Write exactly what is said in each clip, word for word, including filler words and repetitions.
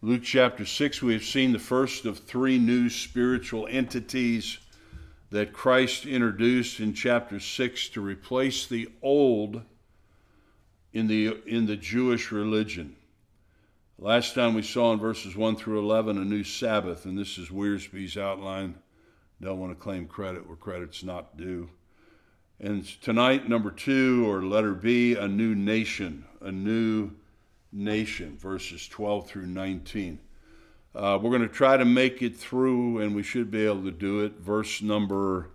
Luke chapter six, we have seen the first of three new spiritual entities that Christ introduced in chapter six to replace the old in the, in the Jewish religion. Last time we saw in verses one through eleven a new Sabbath, and this is Wiersbe's outline. Don't want to claim credit where credit's not due. And tonight, number two, or letter B, a new nation, a new nation, verses twelve through nineteen. Uh, we're going to try to make it through, and we should be able to do it. Verse number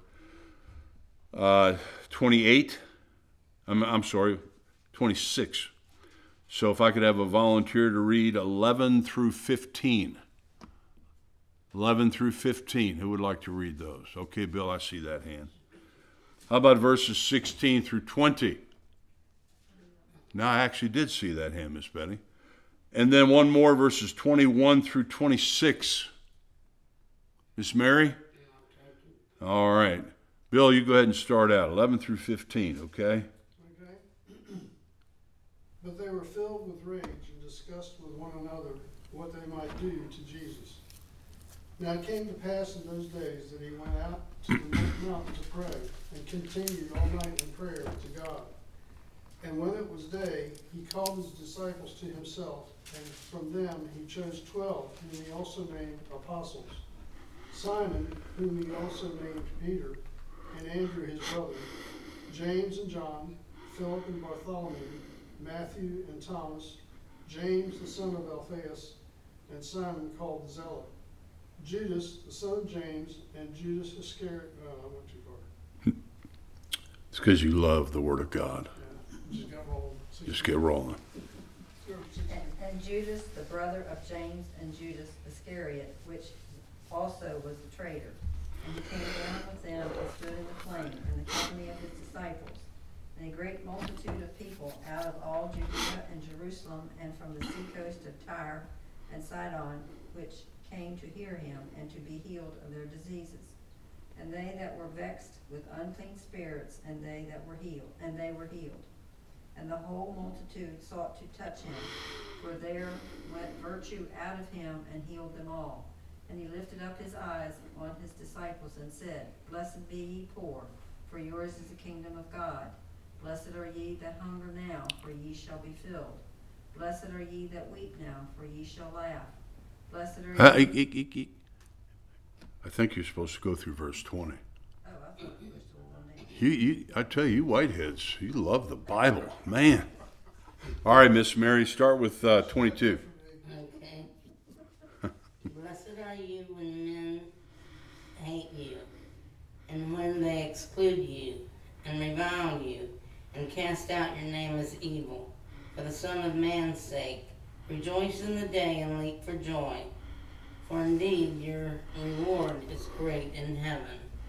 uh, twenty-eight. I'm, I'm sorry, twenty-six. So if I could have a volunteer to read eleven through fifteen. eleven through fifteen. Who would like to read those? Okay, Bill, I see that hand. How about verses sixteen through twenty? No, I actually did see that hand, Miss Betty. And then one more, verses twenty-one through twenty-six. Miss Mary? All right. Bill, you go ahead and start out. eleven through fifteen, okay? Okay. But they were filled with rage and discussed with one another what they might do to Jesus. Now it came to pass in those days that he went out to the mountain to pray, and continued all night in prayer to God. And when it was day, he called his disciples to himself, and from them he chose twelve, whom he also named apostles: Simon, whom he also named Peter, and Andrew his brother, James and John, Philip and Bartholomew, Matthew and Thomas, James the son of Alphaeus, and Simon called the Zealot, Judas the son of James, and Judas Iscariot. Oh, I went too far. It's because you love the Word of God. Yeah, just got rolling. Just get rolling. And, and Judas, the brother of James, and Judas Iscariot, which also was the traitor. And he came down with them and stood in the plain in the company of his disciples. And a great multitude of people out of all Judea and Jerusalem, and from the seacoast of Tyre and Sidon, which came to hear him and to be healed of their diseases. And they that were vexed with unclean spirits, and they that were healed, and they were healed. And the whole multitude sought to touch him, for there went virtue out of him and healed them all. And he lifted up his eyes on his disciples and said, Blessed be ye poor, for yours is the kingdom of God. Blessed are ye that hunger now, for ye shall be filled. Blessed are ye that weep now, for ye shall laugh. Blessed are Uh, ye... eek, eek, eek, eek. I think you're supposed to go through verse twenty. Oh, I thought you were still on there. You, you, I tell you, you whiteheads, you love the Bible, man. All right, Miss Mary, start with uh, twenty-two. Okay. Blessed are you when men hate you, and when they exclude you, and revile you, and cast out your name as evil, for the Son of Man's sake. Rejoice in the day and leap for joy, for indeed your reward is great in heaven.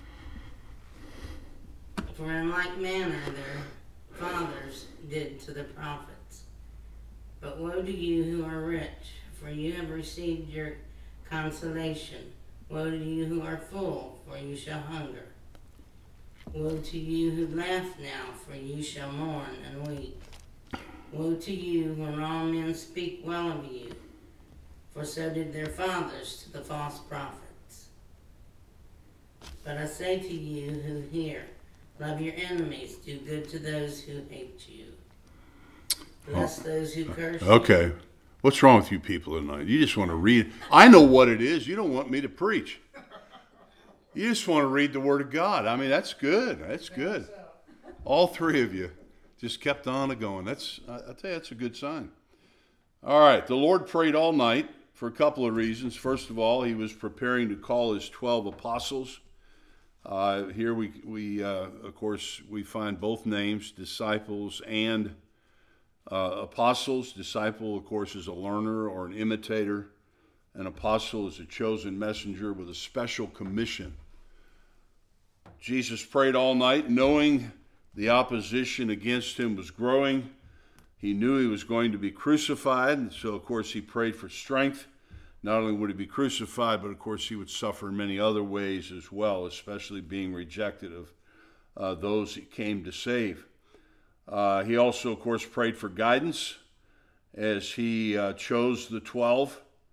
For in like manner their fathers did to the prophets. But woe to you who are rich, for you have received your consolation. Woe to you who are full, for you shall hunger. Woe to you who laugh now, for you shall mourn and weep. Woe to you when all men speak well of you, for so did their fathers to the false prophets. But I say to you who hear, love your enemies, do good to those who hate you. Bless oh. those who curse you. Okay. What's wrong with you people tonight? You just want to read. I know what it is. You don't want me to preach. You just want to read the Word of God. I mean, that's good. That's good. All three of you just kept on going. That's, I tell you, that's a good sign. All right. The Lord prayed all night for a couple of reasons. First of all, he was preparing to call his twelve apostles. Uh, here we, we uh, of course, we find both names, disciples and uh, apostles. Disciple, of course, is a learner or an imitator. An apostle is a chosen messenger with a special commission. Jesus prayed all night knowing the opposition against him was growing. He knew he was going to be crucified, and so, of course, he prayed for strength. Not only would he be crucified, but, of course, he would suffer in many other ways as well, especially being rejected of uh, those he came to save. Uh, he also, of course, prayed for guidance as he uh, chose the twelve.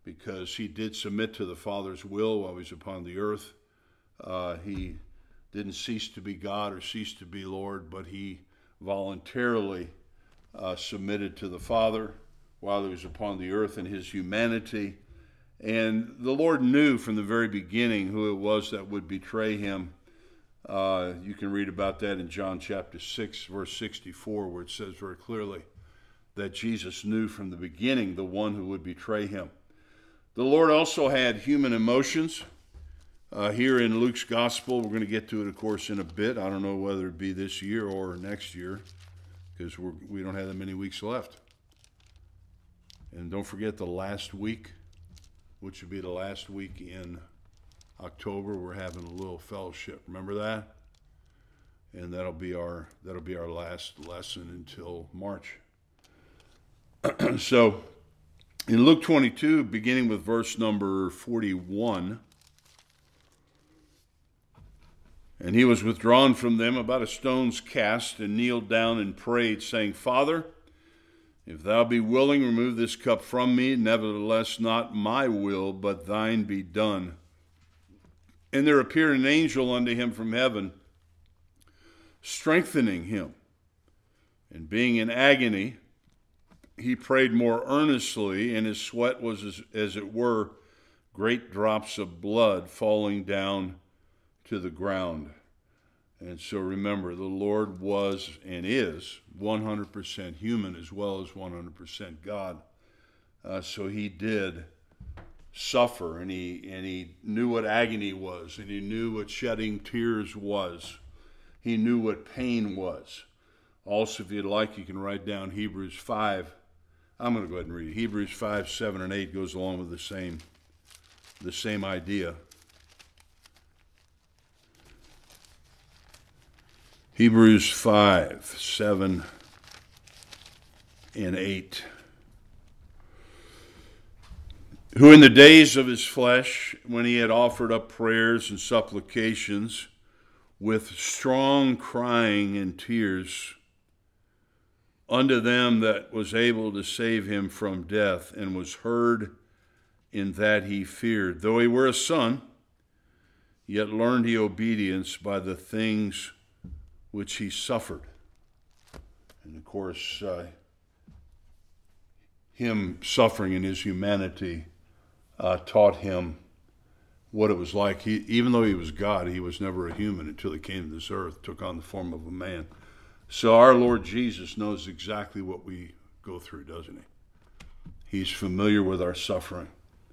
because he did submit to the Father's will while he was upon the earth. Uh, he didn't cease to be God or cease to be Lord, but he voluntarily uh, submitted to the Father while he was upon the earth in his humanity. And the Lord knew from the very beginning who it was that would betray him. Uh, you can read about that in John chapter six, verse sixty-four, where it says very clearly that Jesus knew from the beginning the one who would betray him. The Lord also had human emotions. Uh, here in Luke's gospel, we're going to get to it, of course, in a bit. I don't know whether it be this year or next year, because we're, we don't have that many weeks left. And don't forget the last week, which would be the last week in October, we're having a little fellowship. Remember that? And that'll be our that'll be our last lesson until March. So, in Luke twenty-two, beginning with verse number forty-one, and he was withdrawn from them about a stone's cast, and kneeled down and prayed, saying, Father, if thou be willing, remove this cup from me. Nevertheless, not my will, but thine be done. And there appeared an angel unto him from heaven, strengthening him. And being in agony, he prayed more earnestly, and his sweat was as, as it were great drops of blood falling down to the ground. And so remember, the Lord was and is one hundred percent human as well as one hundred percent God. Uh, so he did suffer, and he and he knew what agony was, and he knew what shedding tears was. He knew what pain was. Also, if you'd like, you can write down Hebrews five. I'm going to go ahead and read it. Hebrews five, seven, and eight goes along with the same, the same idea. Hebrews five, seven, and eight. Who in the days of his flesh, when he had offered up prayers and supplications with strong crying and tears unto them that was able to save him from death, and was heard in that he feared. Though he were a son, yet learned he obedience by the things which he suffered. And of course, uh, him suffering in his humanity uh, taught him what it was like. He, even though he was God, he was never a human until he came to this earth, took on the form of a man. So our Lord Jesus knows exactly what we go through, doesn't he? He's familiar with our suffering.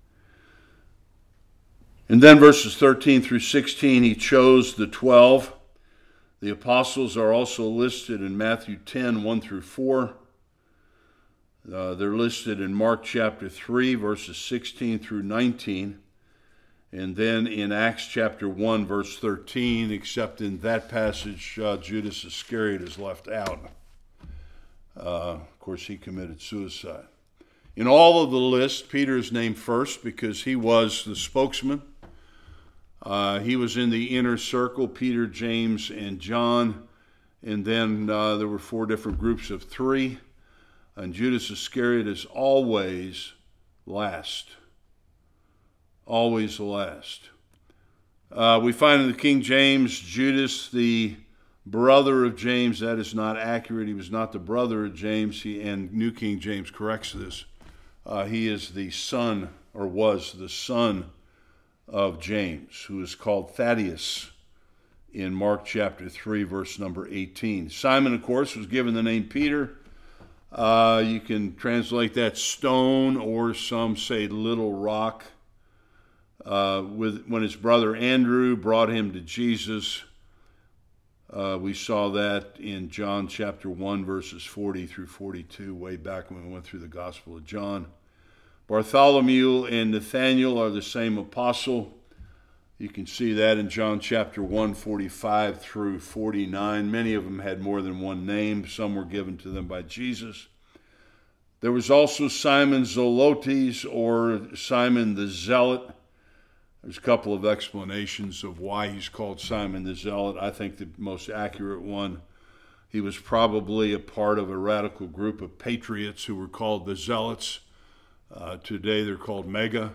And then verses thirteen through sixteen, he chose the twelve. The apostles are also listed in Matthew ten, one through four. Uh, they're listed in Mark chapter three, verses sixteen through nineteen. And then in Acts chapter one, verse thirteen, except in that passage, uh, Judas Iscariot is left out. Uh, of course, he committed suicide. In all of the list, Peter is named first because he was the spokesman. Uh, he was in the inner circle, Peter, James, and John. And then uh, there were four different groups of three. And Judas Iscariot is always last. Always last. Uh, we find in the King James, Judas, the brother of James. That is not accurate. He was not the brother of James. He, and New King James corrects this. Uh, he is the son, or was the son of James, who is called Thaddeus in Mark chapter three, verse number eighteen. Simon, of course, was given the name Peter. Uh, you can translate that stone, or some say little rock. Uh, with when his brother Andrew brought him to Jesus, uh, we saw that in John chapter one, verses forty through forty-two, way back when we went through the Gospel of John. Bartholomew and Nathaniel are the same apostle. You can see that in John chapter one, forty-five through forty-nine. Many of them had more than one name. Some were given to them by Jesus. There was also Simon Zelotes, or Simon the Zealot. There's a couple of explanations of why he's called Simon the Zealot. I think the most accurate one, he was probably a part of a radical group of patriots who were called the Zealots. Uh, today they're called Mega.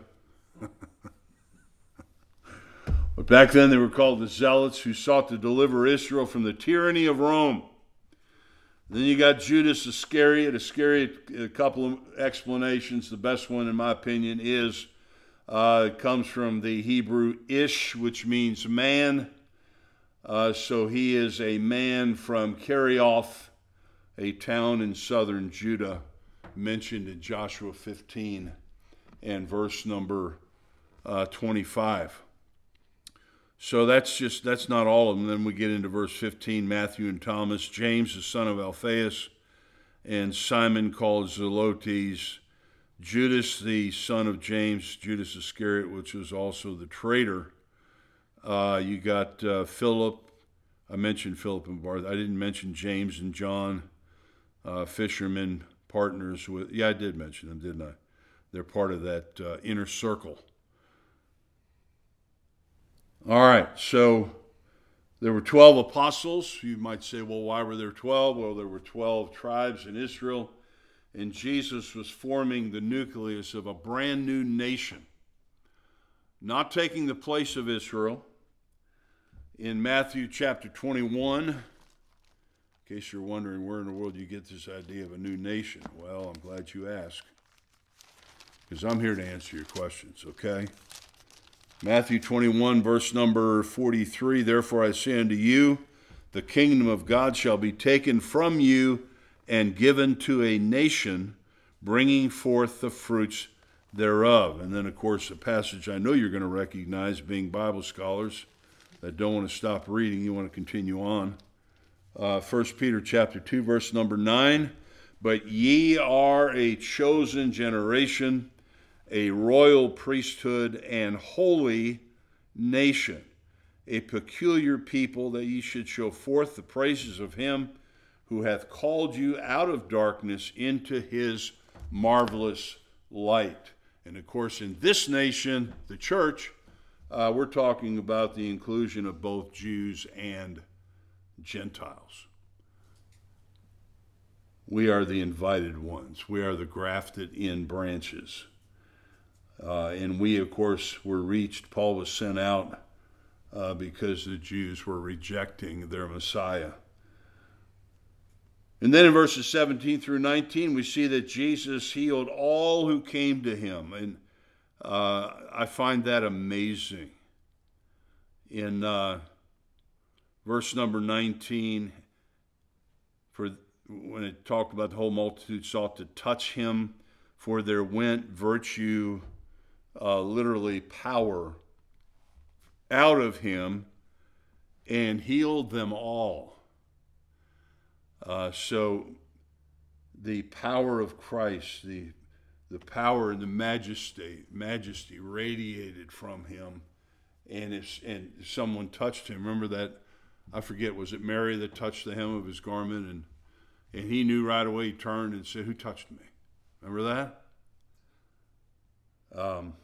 But back then they were called the Zealots, who sought to deliver Israel from the tyranny of Rome. Then you got Judas Iscariot. Iscariot, a couple of explanations. The best one, in my opinion, is uh, it comes from the Hebrew ish, which means man. Uh, so he is a man from Kerioth, a town in southern Judah, mentioned in Joshua fifteen and verse number uh, twenty-five. So that's just, that's not all of them. Then we get into verse fifteen, Matthew and Thomas, James, the son of Alphaeus, and Simon called Zelotes, Judas, the son of James, Judas Iscariot, which was also the traitor. Uh, you got uh, Philip. I mentioned Philip and Barth. I didn't mention James and John, uh, fishermen, partners with, yeah, I did mention them, didn't I? They're part of that uh, inner circle. All right, so there were twelve apostles. You might say, well, why were there twelve? Well, there were twelve tribes in Israel, and Jesus was forming the nucleus of a brand new nation, not taking the place of Israel. In Matthew chapter twenty-one, in case you're wondering where in the world you get this idea of a new nation, well, I'm glad you asked, because I'm here to answer your questions, okay? Matthew twenty-one, verse number forty-three, therefore I say unto you, the kingdom of God shall be taken from you and given to a nation, bringing forth the fruits thereof. And then, of course, a passage I know you're going to recognize, being Bible scholars that don't want to stop reading, you want to continue on. Uh, First Peter chapter two, verse number nine, but ye are a chosen generation, a royal priesthood, and holy nation, a peculiar people, that ye should show forth the praises of him who hath called you out of darkness into his marvelous light. And of course, in this nation, the church, uh, we're talking about the inclusion of both Jews and Gentiles. We are the invited ones. We are the grafted in branches. Uh, and we, of course, were reached. Paul was sent out uh, because the Jews were rejecting their Messiah. And then in verses seventeen through nineteen, we see that Jesus healed all who came to him. And uh, I find that amazing. In uh, verse number nineteen, for when it talked about the whole multitude sought to touch him, for there went virtue, uh, literally power, out of him and healed them all. Uh, so the power of Christ, the the power and the majesty, majesty radiated from him, and if and someone touched him. Remember that? I forget. Was it Mary that touched the hem of his garment, and and he knew right away. He turned and said, "Who touched me?" Remember that? Um.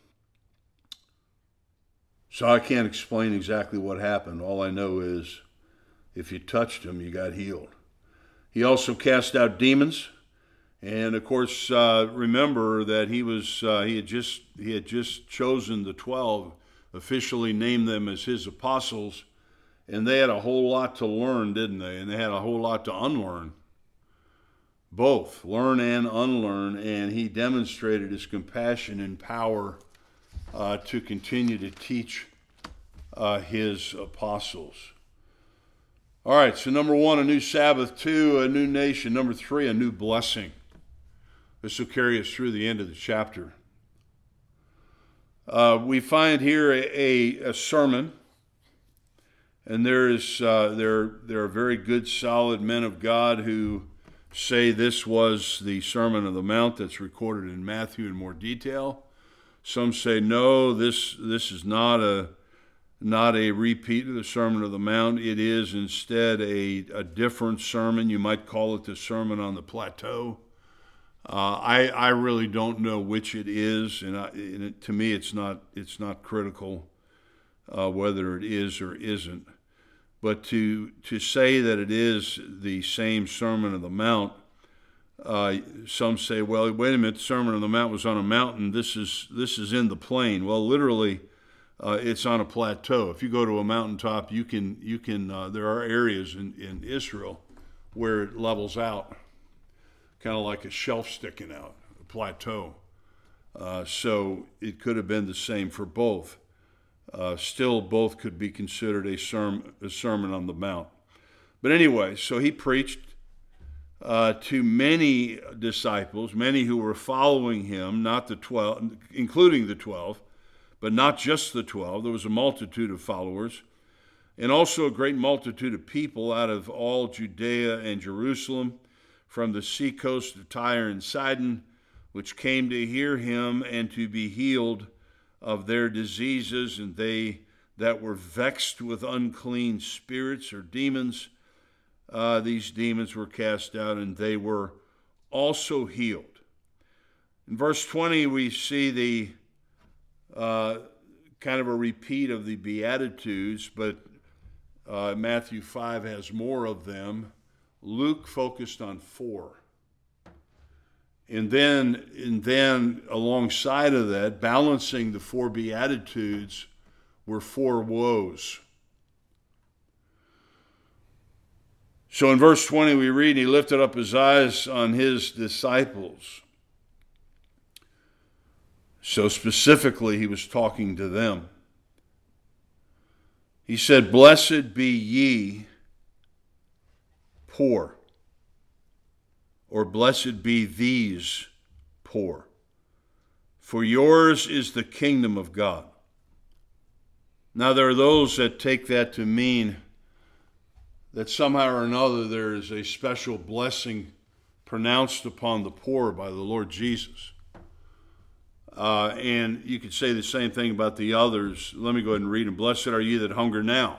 So I can't explain exactly what happened. All I know is, if you touched him, you got healed. He also cast out demons, and of course, uh, remember that he was uh, he had just he had just chosen the twelve, officially named them as his apostles, and they had a whole lot to learn, didn't they? And they had a whole lot to unlearn, both learn and unlearn. And he demonstrated his compassion and power uh, to continue to teach uh, his apostles. All right, so number one, a new Sabbath. Two, a new nation. Number three, a new blessing. This will carry us through the end of the chapter. Uh, we find here a, a, a sermon, and there is uh, there there are very good, solid men of God who say this was the Sermon on the Mount that's recorded in Matthew in more detail. Some say no, this this is not a not a repeat of the Sermon on the Mount. It is instead a, a different sermon. You might call it the Sermon on the Plateau. Uh, I I really don't know which it is, and, I, and it, to me, it's not it's not critical uh, whether it is or isn't. But to to say that it is the same Sermon on the Mount Uh, some say, well, wait a minute, the Sermon on the Mount was on a mountain. This is this is in the plain. Well, literally, uh, it's on a plateau. If you go to a mountaintop, you can you can. Uh, there are areas in, in Israel where it levels out, kind of like a shelf sticking out, a plateau. Uh, so it could have been the same for both. Uh, still, both could be considered a, serm- a Sermon on the Mount. But anyway, so he preached uh, to many disciples, many who were following him, not the twelve, including the twelve, but not just the twelve. There was a multitude of followers, and also a great multitude of people out of all Judea and Jerusalem, from the seacoast of Tyre and Sidon, which came to hear him and to be healed of their diseases. And they that were vexed with unclean spirits or demons, uh, these demons were cast out, and they were also healed. In verse twenty, we see the uh, kind of a repeat of the Beatitudes, but uh, Matthew five has more of them. Luke focused on four. And then, and then alongside of that, balancing the four Beatitudes, were four woes. So in verse twenty we read, he lifted up his eyes on his disciples. So specifically, he was talking to them. He said, "Blessed be ye poor," or "Blessed be these poor, for yours is the kingdom of God." Now there are those that take that to mean that somehow or another there is a special blessing pronounced upon the poor by the Lord Jesus. Uh, and you could say the same thing about the others. Let me go ahead and read them. "Blessed are ye that hunger now."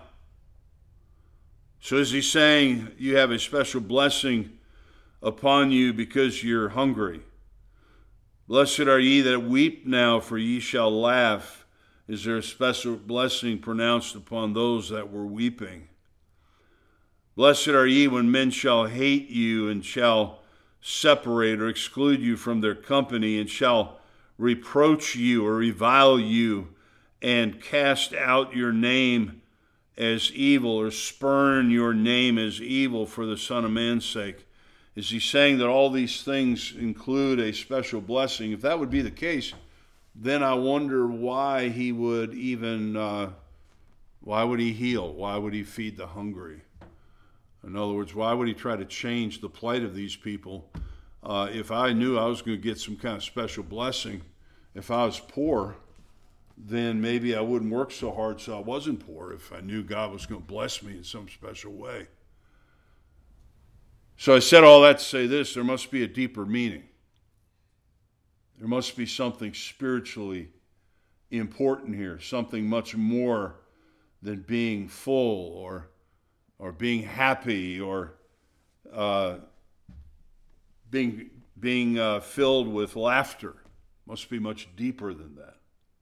So is he saying you have a special blessing upon you because you're hungry? "Blessed are ye that weep now, for ye shall laugh." Is there a special blessing pronounced upon those that were weeping? "Blessed are ye when men shall hate you and shall separate or exclude you from their company, and shall reproach you or revile you and cast out your name as evil, or spurn your name as evil for the Son of Man's sake." Is he saying that all these things include a special blessing? If that would be the case, then I wonder why he would even, uh, why would he heal? Why would he feed the hungry? In other words, why would he try to change the plight of these people? Uh, if I knew I was going to get some kind of special blessing, if I was poor, then maybe I wouldn't work so hard so I wasn't poor, if I knew God was going to bless me in some special way. So I said all that to say this: there must be a deeper meaning. There must be something spiritually important here, something much more than being full or or being happy or uh, being being uh, filled with laughter. Must be much deeper than that.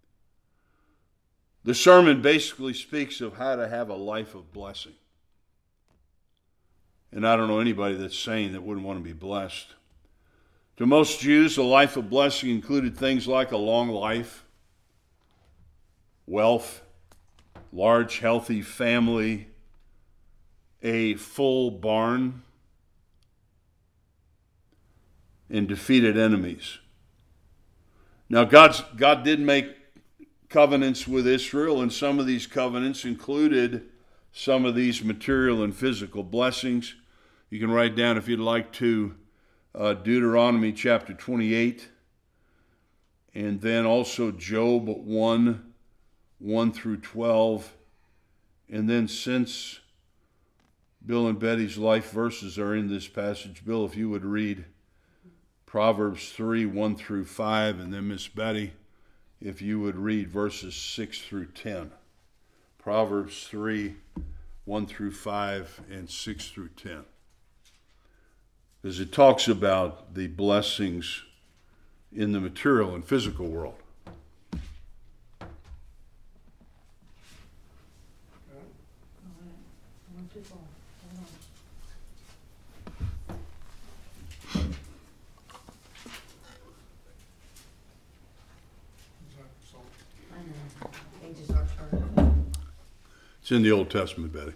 The sermon basically speaks of how to have a life of blessing. And I don't know anybody that's sane that wouldn't want to be blessed. To most Jews, a life of blessing included things like a long life, wealth, large, healthy family, a full barn, and defeated enemies. Now, God's, God did make covenants with Israel, and some of these covenants included some of these material and physical blessings. You can write down, if you'd like to, uh, Deuteronomy chapter twenty-eight, and then also Job one, one through twelve. And then, since Bill and Betty's life verses are in this passage, Bill, if you would read Proverbs three, one through five, and then Miss Betty, if you would read verses six through ten. Proverbs three, one through five, and six through ten. Because it talks about the blessings in the material and physical world. It's in the Old Testament, Betty.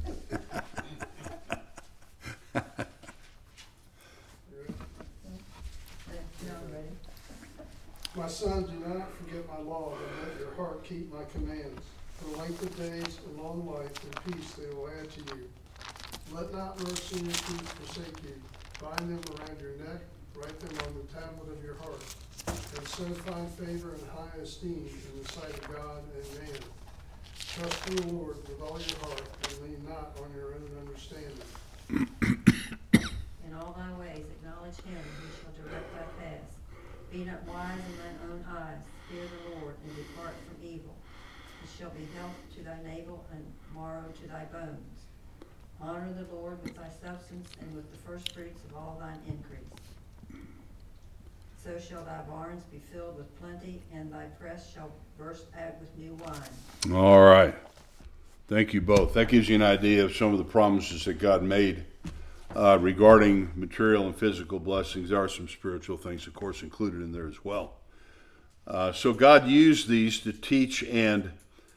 No, I'm ready. My son, do not forget my law, but let your heart keep my commands. For length of days, a long life, and peace they will add to you. Let not mercy and truth forsake you. Bind them around your neck, write them on the tablet of your heart, and so find favor and high esteem in the sight of God and man. Trust in the Lord with all your heart, and lean not on your own understanding. In all thy ways acknowledge him, and he shall direct thy paths. Be not wise in thine own eyes. Fear the Lord, and depart from evil. It shall be health to thy navel, and marrow to thy bones. Honor the Lord with thy substance, and with the firstfruits of all thine increase. So shall thy barns be filled with plenty, and thy press shall burst out with new wine. All right. Thank you both. That gives you an idea of some of the promises that God made uh, regarding material and physical blessings. There are some spiritual things, of course, included in there as well. Uh, so God used these to teach and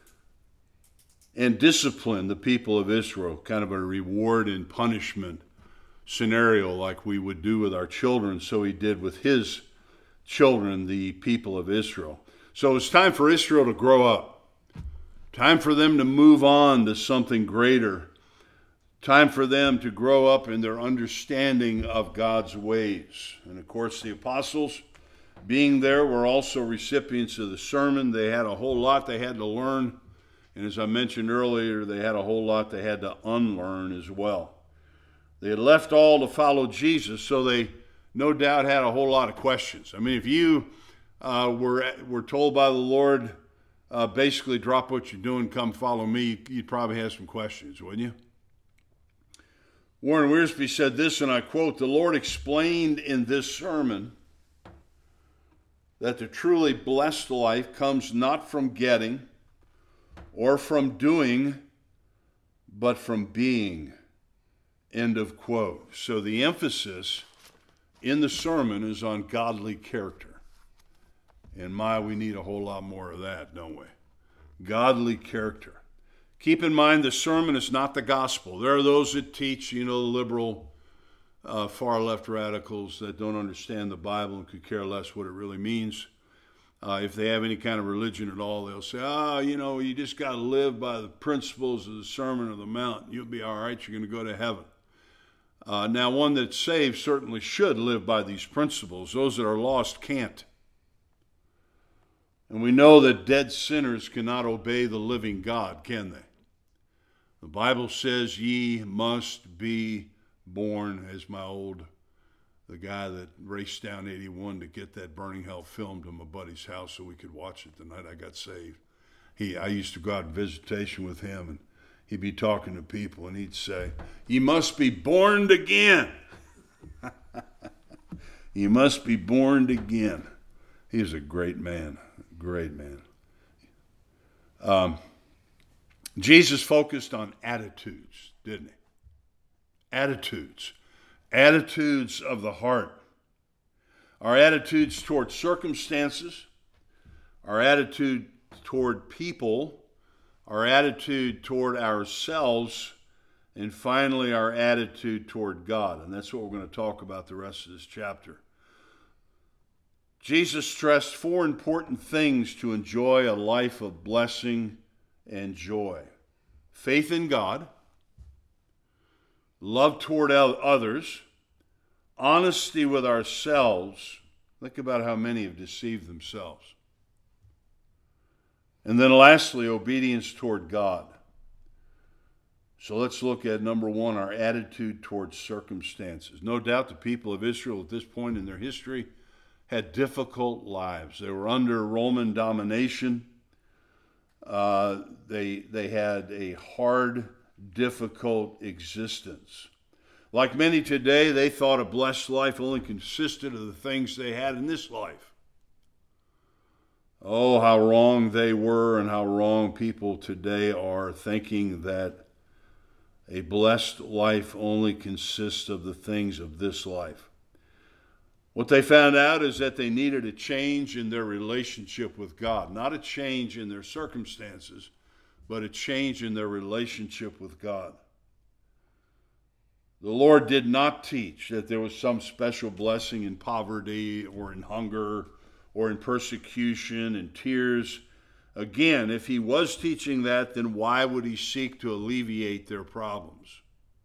and discipline the people of Israel, kind of a reward and punishment scenario like we would do with our children. So he did with his children, the people of Israel. So it's time for Israel to grow up. Time for them to move on to something greater. Time for them to grow up in their understanding of God's ways. And of course, the apostles, being there, were also recipients of the sermon. They had a whole lot they had to learn. And as I mentioned earlier, they had a whole lot they had to unlearn as well. They had left all to follow Jesus, so they no doubt had a whole lot of questions. I mean, if you uh, were, were told by the Lord, uh, basically drop what you're doing, come follow me, you'd probably have some questions, wouldn't you? Warren Wiersbe said this, and I quote, "The Lord explained in this sermon that the truly blessed life comes not from getting or from doing, but from being." End of quote. So the emphasis in the sermon is on godly character. And my, we need a whole lot more of that, don't we? Godly character. Keep in mind, the sermon is not the gospel. There are those that teach, you know, liberal, uh, far-left radicals that don't understand the Bible and could care less what it really means. Uh, if they have any kind of religion at all, they'll say, ah, you know, you just got to live by the principles of the Sermon on the Mount. You'll be all right. You're going to go to heaven. Uh, now, one that's saved certainly should live by these principles. Those that are lost can't. And we know that dead sinners cannot obey the living God, can they? The Bible says, ye must be born, as my old, the guy that raced down eighty-one to get that Burning Hell film to my buddy's house so we could watch it the night I got saved. He, I used to go out on visitation with him, and he'd be talking to people, and he'd say, "You must be born again." You must be born again. He was a great man, great man. Um, Jesus focused on attitudes, didn't he? Attitudes. Attitudes of the heart. Our attitudes toward circumstances, our attitude toward people, our attitude toward ourselves, and finally our attitude toward God. And that's what we're going to talk about the rest of this chapter. Jesus stressed four important things to enjoy a life of blessing and joy. Faith in God, love toward others, honesty with ourselves. Think about how many have deceived themselves. And then lastly, obedience toward God. So let's look at number one, our attitude towards circumstances. No doubt the people of Israel at this point in their history had difficult lives. They were under Roman domination. Uh, they, they had a hard, difficult existence. Like many today, they thought a blessed life only consisted of the things they had in this life. Oh, how wrong they were, and how wrong people today are, thinking that a blessed life only consists of the things of this life. What they found out is that they needed a change in their relationship with God, not a change in their circumstances, but a change in their relationship with God. The Lord did not teach that there was some special blessing in poverty or in hunger or in persecution and tears. Again, if he was teaching that, then why would he seek to alleviate their problems?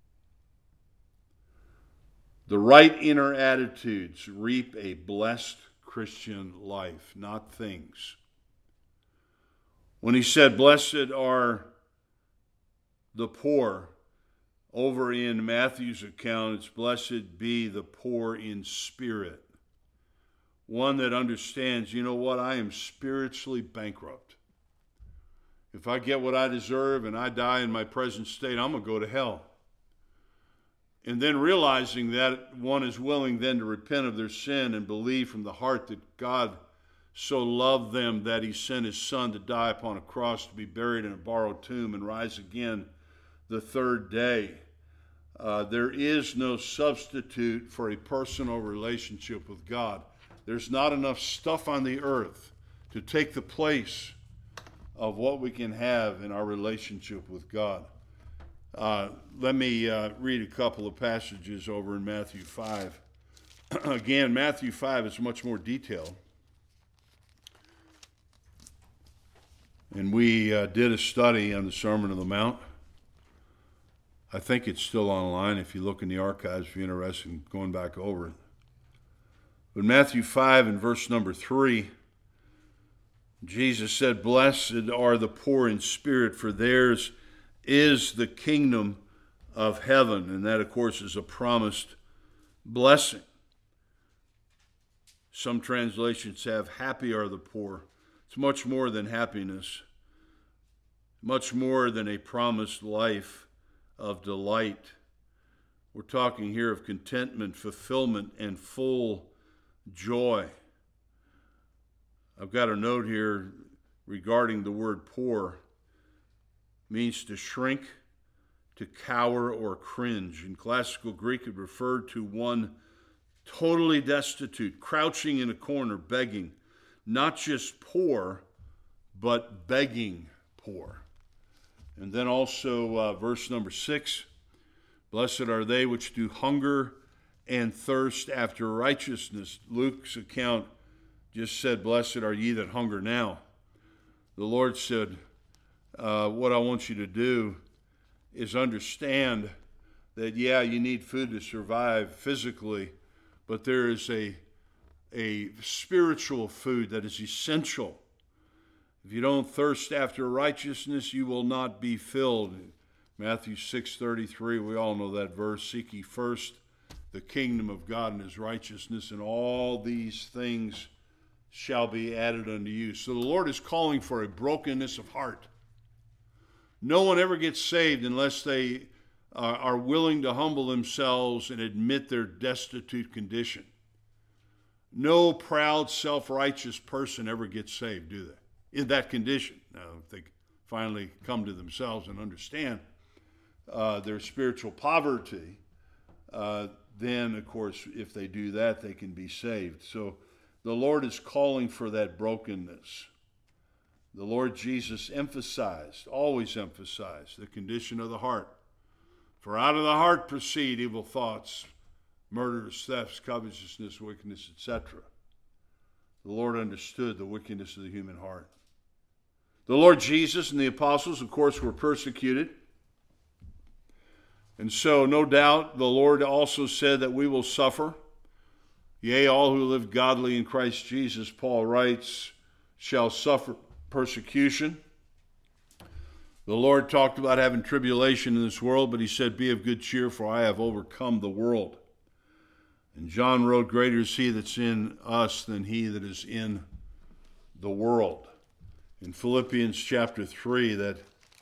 The right inner attitudes reap a blessed Christian life, not things. When he said, blessed are the poor, over in Matthew's account, it's blessed be the poor in spirit. One that understands, you know what, I am spiritually bankrupt. If I get what I deserve and I die in my present state, I'm going to go to hell. And then realizing that one is willing then to repent of their sin and believe from the heart that God so loved them that he sent his son to die upon a cross, to be buried in a borrowed tomb and rise again the third day. Uh, there is no substitute for a personal relationship with God. There's not enough stuff on the earth to take the place of what we can have in our relationship with God. Uh, let me uh, read a couple of passages over in Matthew five. Again, Matthew five is much more detailed. And we uh, did a study on the Sermon on the Mount. I think it's still online if you look in the archives if you're interested in going back over it. But Matthew five and verse number three, Jesus said, blessed are the poor in spirit, for theirs is the kingdom of heaven. And that, of course, is a promised blessing. Some translations have, happy are the poor. It's much more than happiness, much more than a promised life of delight. We're talking here of contentment, fulfillment, and full joy. I've got a note here regarding the word poor. It means to shrink, to cower, or cringe. In classical Greek, it referred to one totally destitute, crouching in a corner, begging. Not just poor, but begging poor. And then also uh, verse number six, blessed are they which do hunger and thirst after righteousness. Luke's account just said, blessed are ye that hunger now. The Lord said, uh, what I want you to do is understand that, yeah, you need food to survive physically, but there is a a spiritual food that is essential. If you don't thirst after righteousness, you will not be filled. Matthew six thirty-three, we all know that verse. Seek ye first the kingdom of God and his righteousness, and all these things shall be added unto you. So the Lord is calling for a brokenness of heart. No one ever gets saved unless they uh, are willing to humble themselves and admit their destitute condition. No proud, self-righteous person ever gets saved, do they? In that condition. Now, if they finally come to themselves and understand uh, their spiritual poverty, uh, then, of course, if they do that, they can be saved. So the Lord is calling for that brokenness. The Lord Jesus emphasized, always emphasized, the condition of the heart. For out of the heart proceed evil thoughts, murders, thefts, covetousness, wickedness, et cetera. The Lord understood the wickedness of the human heart. The Lord Jesus and the apostles, of course, were persecuted. And so, no doubt, the Lord also said that we will suffer. Yea, all who live godly in Christ Jesus, Paul writes, shall suffer persecution. The Lord talked about having tribulation in this world, but he said, be of good cheer, for I have overcome the world. And John wrote, greater is he that's in us than he that is in the world. In Philippians chapter three, that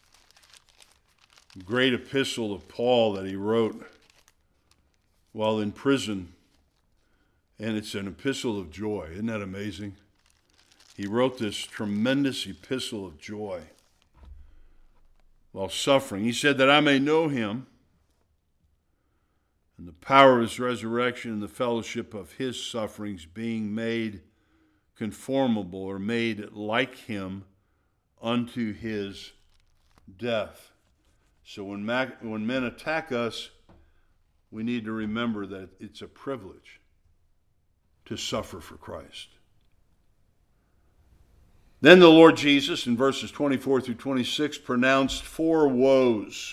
great epistle of Paul that he wrote while in prison, and it's an epistle of joy. Isn't that amazing? He wrote this tremendous epistle of joy while suffering. He said that I may know him and the power of his resurrection and the fellowship of his sufferings, being made conformable or made like him unto his death. So when, ma- when men attack us, we need to remember that it's a privilege to suffer for Christ. Then the Lord Jesus, in verses twenty-four through twenty-six, pronounced four woes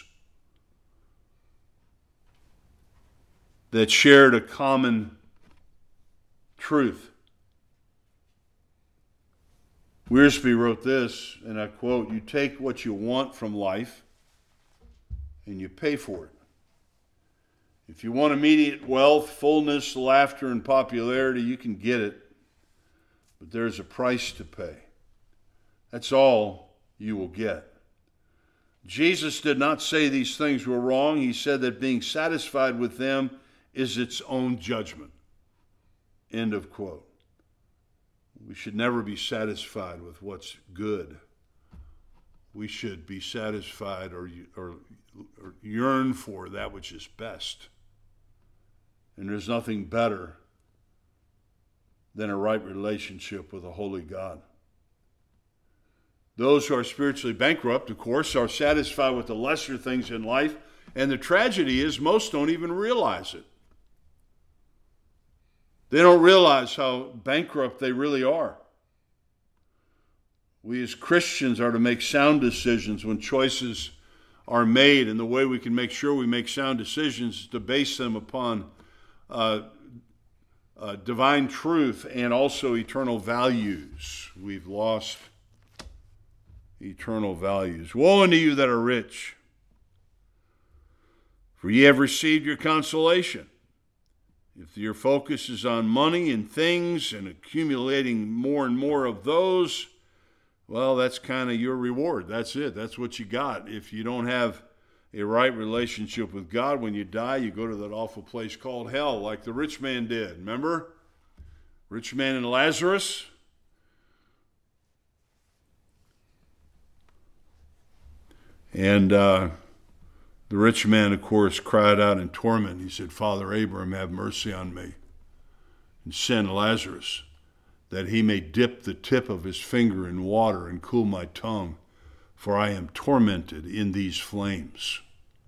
that shared a common truth. Wiersbe wrote this, and I quote, "You take what you want from life and you pay for it. If you want immediate wealth, fullness, laughter, and popularity, you can get it, but there's a price to pay. That's all you will get." Jesus did not say these things were wrong. He said that being satisfied with them is its own judgment. End of quote. We should never be satisfied with what's good. We should be satisfied or, or, or yearn for that which is best. And there's nothing better than a right relationship with a holy God. Those who are spiritually bankrupt, of course, are satisfied with the lesser things in life, and the tragedy is most don't even realize it. They don't realize how bankrupt they really are. We as Christians are to make sound decisions when choices are made, and the way we can make sure we make sound decisions is to base them upon uh, uh, divine truth and also eternal values. We've lost eternal values. Woe unto you that are rich, for ye have received your consolation. If your focus is on money and things and accumulating more and more of those, well, that's kind of your reward. That's it. That's what you got. If you don't have a right relationship with God, when you die, you go to that awful place called hell, like the rich man did. Remember? Rich man and Lazarus. And uh, the rich man, of course, cried out in torment. He said, "Father Abraham, have mercy on me, and send Lazarus, that he may dip the tip of his finger in water and cool my tongue, for I am tormented in these flames."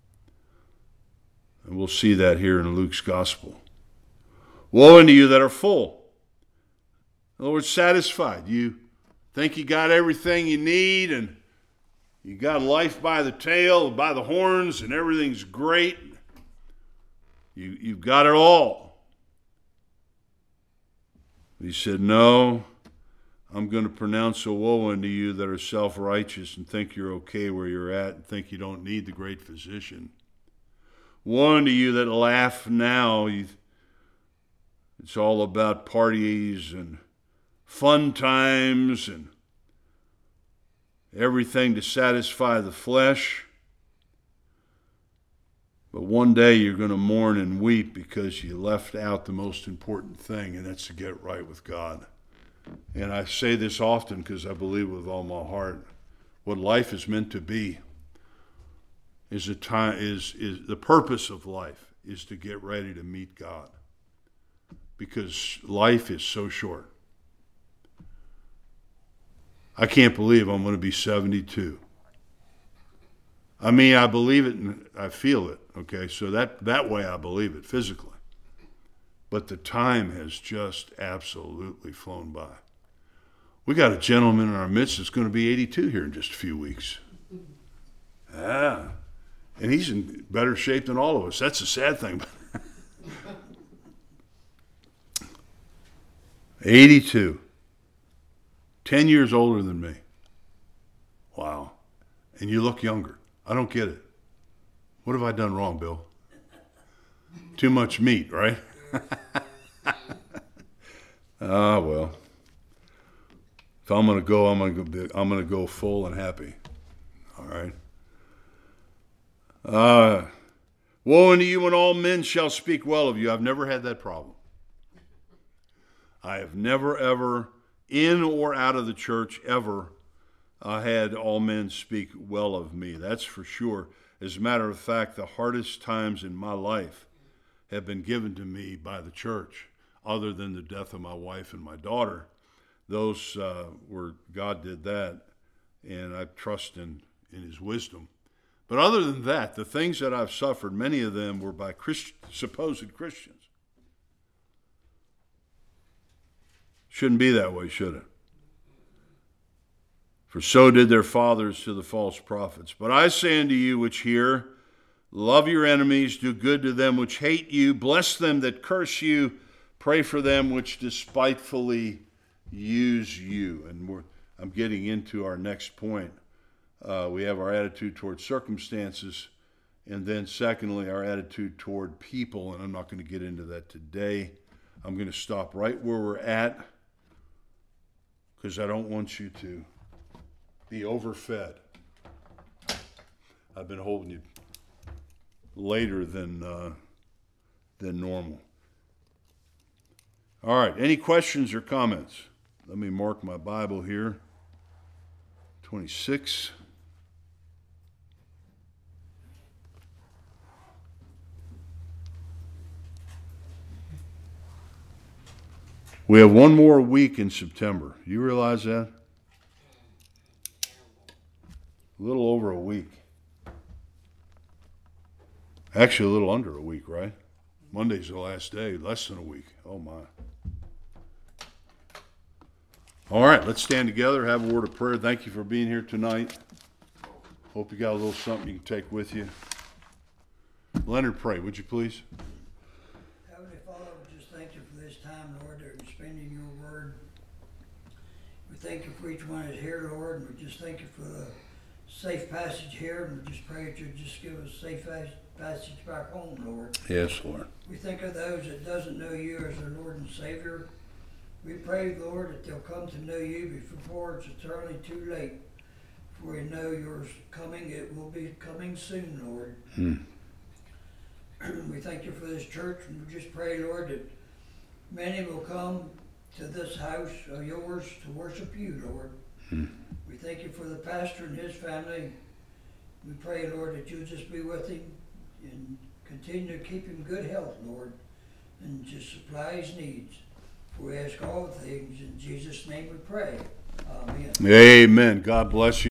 And we'll see that here in Luke's gospel. Woe unto you that are full. In other words, satisfied. You think you got everything you need, and you got life by the tail, by the horns, and everything's great. You, you've got it all. He said, "No, I'm going to pronounce a woe unto you that are self-righteous and think you're okay where you're at and think you don't need the great physician. Woe unto you that laugh now. It's all about parties and fun times and everything to satisfy the flesh. But one day you're going to mourn and weep because you left out the most important thing, and that's to get right with God." And I say this often because I believe with all my heart, what life is meant to be is a time is is the purpose of life is to get ready to meet God, because life is so short. I can't believe I'm going to be seventy-two. I mean, I believe it and I feel it, okay? So that, that way I believe it physically. But the time has just absolutely flown by. We got a gentleman in our midst that's going to be eighty-two here in just a few weeks. Yeah. And he's in better shape than all of us. That's the sad thing. eighty-two. Ten years older than me. Wow. And you look younger. I don't get it. What have I done wrong, Bill? Too much meat, right? Ah, well. If I'm going to go, I'm going to go big. I'm going to go full and happy. All right. Uh, woe unto you when all men shall speak well of you. I've never had that problem. I have never, ever, in or out of the church, ever uh, had all men speak well of me. That's for sure. As a matter of fact, the hardest times in my life have been given to me by the church, other than the death of my wife and my daughter. Those uh, were, God did that, and I trust in, in his wisdom. But other than that, the things that I've suffered, many of them were by Christ, supposed Christians. Shouldn't be that way, should it? For so did their fathers to the false prophets. But I say unto you which hear, love your enemies, do good to them which hate you, bless them that curse you, pray for them which despitefully use you. And we're, I'm getting into our next point. Uh, we have our attitude toward circumstances, and then secondly, our attitude toward people, and I'm not going to get into that today. I'm going to stop right where we're at, because I don't want you to be overfed. I've been holding you later than uh, than normal. All right, any questions or comments? Let me mark my Bible here. twenty-six. We have one more week in September. You realize that? A little over a week. Actually, a little under a week, right? Monday's the last day, less than a week. Oh, my. All right, let's stand together, have a word of prayer. Thank you for being here tonight. Hope you got a little something you can take with you. Leonard, pray, would you please? Heavenly Father, we just thank you for this time, Lord, that we're spending your word. We thank you for each one that's here, Lord, and we just thank you for the safe passage here, and we just pray that you just give us safe passage back home, Lord. Yes, Lord. We think of those that doesn't know you as their Lord and Savior. We pray, Lord, that they'll come to know you before it's eternally too late. For we know you're coming, it will be coming soon, Lord. Hmm. We thank you for this church, and we just pray, Lord, that many will come to this house of yours to worship you, Lord. Hmm. We thank you for the pastor and his family. We pray, Lord, that you'll just be with him and continue to keep him good health, Lord, and just supply his needs. For we ask all things in Jesus' name we pray. Amen. Amen. God bless you.